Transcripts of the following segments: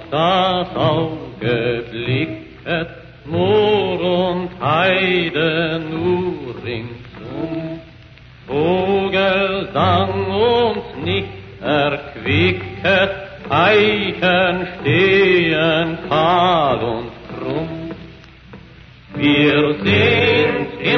das Auge blicket, Moor und Heide nur ringsum. Vogelsang uns nicht erquicket, Eichen stehen kahl und krumm. Wir sind die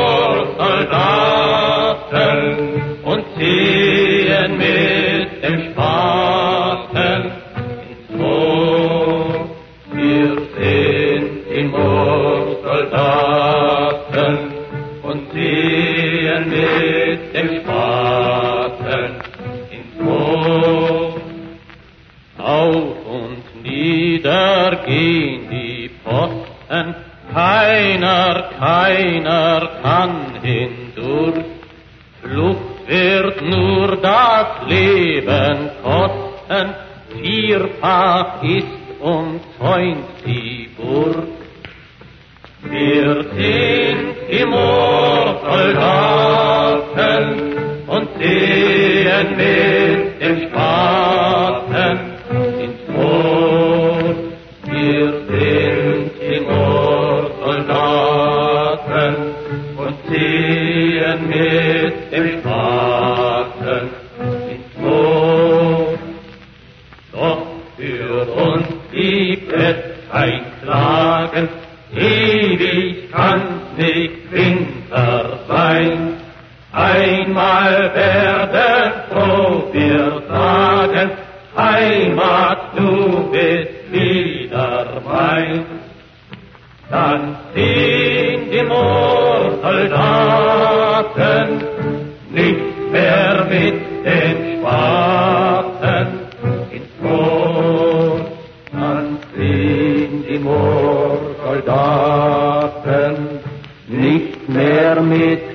Moorsoldaten und ziehen mit dem Spaten ins Moor. Wir sind die Moorsoldaten und ziehen mit dem Spaten ins Moor. Auf und nieder gehen die Posten, keiner kann hindurch. Flucht wird nur das Leben kosten, vierfach ist umzäunt die Burg. Wir sind die Moorsoldaten und ziehen mit dem Spaten ins Moor. Wir sind die Moorsoldaten und ziehen mit dem Spaten ins Moor. Doch für uns gibt es kein Klagen, ewig kann's nicht Winter sein. Einmal werden froh wir sagen, Heimat, du bist wieder mein. Dann ziehen die Moorsoldaten nicht mehr mit den Spaten ins Moor. Dann ziehen die Moorsoldaten nicht mehr mit